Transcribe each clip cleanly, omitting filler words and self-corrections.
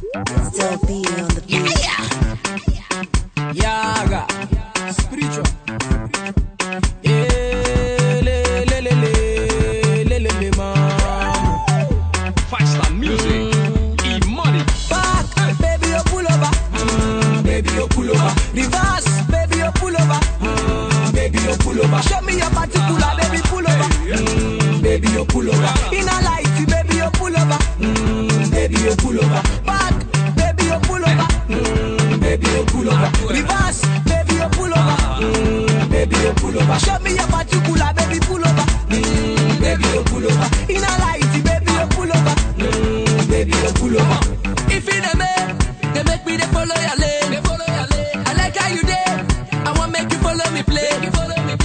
Still beating on the beat. Yaga, spiritual. Le, man. Faster music, e-money. Back, baby, you pull over. Baby, you pull over. Reverse, baby, you pull over. Baby, you pull over. Show me your particular, baby, pull over. Baby, you pull over. In a light, baby, you pull over. Baby, you pull over. Back, baby, you pull over. Baby, you pull over. Reverse, baby, you pull over. Baby, you pull over. Show me your particular, baby, pull over. Baby, you pull over. In a light, baby, you pull over. Baby, you pull over. If you they make me they follow your lane. I like how you there. I want make you follow me play. If you they make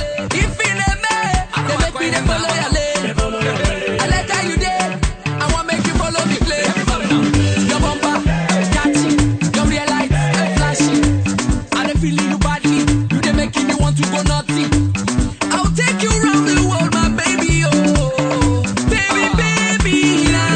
me they follow your lane. I like how you there. I want make you follow me play. Your bumper, catchy, your real light, flashy. And I'm feeling you badly. You they making me want to go naughty. I'll take you around the world, my baby, oh. Baby, nah,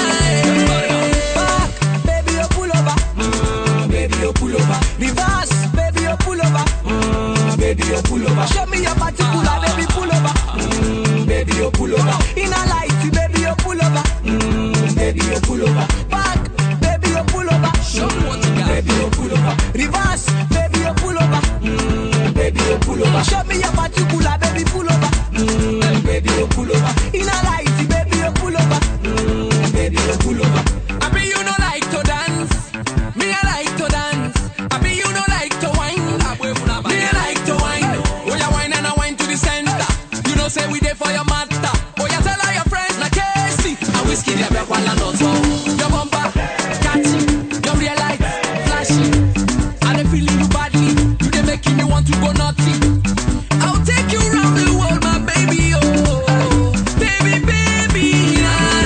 Back, baby, you pull over. Baby, you pull over. Reverse, baby, you pull over. Baby, you pull over. Show me your particular, baby, pull over. Baby, you pull over. In a light, baby, you pull over. Baby, you pull over. Back, baby, you pull over. Show me what you got. Baby, you pull over. Reverse, baby, you pull over. Baby, you pull over. Show me your particular, baby, pull over. Baby, you pull over. In a light, baby, you pull over. Baby, you pull over. I be you no like to dance. Me I like to dance. I be you no like to wine. Me I like to wine. Oh yeah, wine and I wine to the center. You know say we there for your matter. Oh yeah, tell all your friends like Casey. I whiskey there back while I not so. Your bumper, catchy, your real light, flashy. And I'm feeling you badly. You they making me want to go naughty. I'll take you around the world, my baby, oh. Baby, nah,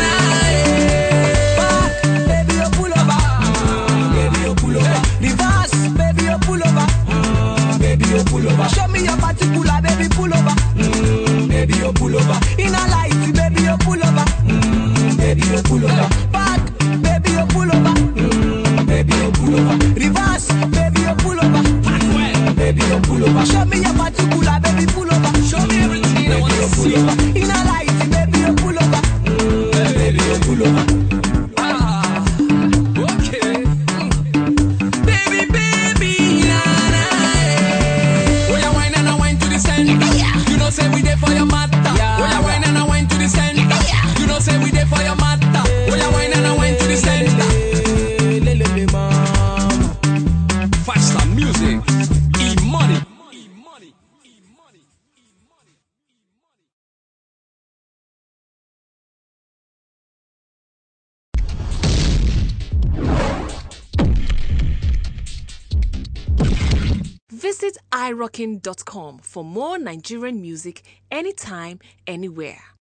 Back, baby, you pull over. Baby, you pull over. Reverse, baby, you pull over. Baby, you pull over. Show me your particular, baby, pull over. Baby, you pull over. In a light, baby, you pull over. Baby, you pull over. Back, baby, you pull over. Baby, you pull over. Reverse, baby, you pull over. Baby, you pull over. Show me your particular, baby, pull over. Show me everything I want to see. In a light, baby, you pull over. Baby, you pull over. Okay. Baby, nah. Oh yeah, wine and I wine to the center. You know say we there for your matter. Oh yeah, wine and I wine to the center. You know say we there for your matter. Oh yeah, wine and I wine to the center. Faster music, e-money. Visit irockin.com for more Nigerian music anytime, anywhere.